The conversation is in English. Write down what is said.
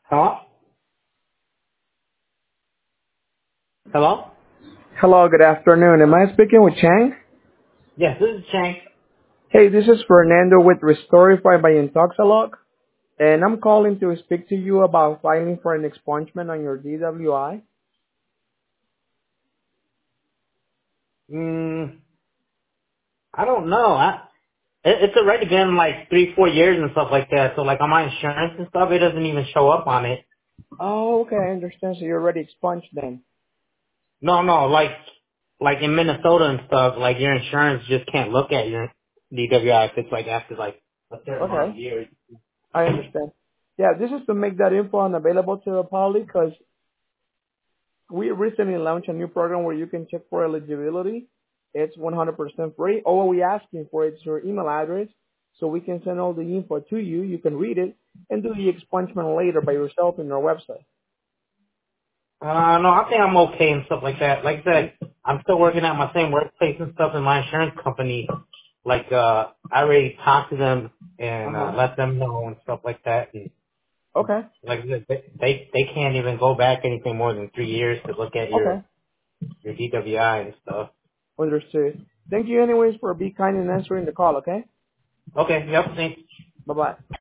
Hello? Hello? Hello, good afternoon. Am I speaking with Chang? Yes, this is Chang. Hey, this is Fernando with Restorify by Intoxalog, and I'm calling to speak to you about filing for an expungement on your DWI. Mm, I don't know. It's already been like 3-4 years and stuff like that. So like on my insurance and stuff, it doesn't even show up on it. Oh, okay, I understand. So you're already expunged then. No, like in Minnesota and stuff, like your insurance just can't look at your DWI if it's like after like a certain amount of Okay, years. I understand. Yeah, this is to make that info unavailable to the public because we recently launched a new program where you can check for eligibility. It's 100% free. All we're asking for is your email address so we can send all the info to you. You can read it and do the expungement later by yourself in our website. No, I think I'm okay and stuff like that. Like I said, I'm still working at my same workplace and stuff in my insurance company. Like, I already talked to them and, Uh-huh. let them know and stuff like that. And Okay. like I said, they can't even go back anything more than 3 years to look at Okay. your DWI and stuff. Understood. Thank you anyways for being kind and answering the call, okay? Okay, yep, thanks. Bye-bye.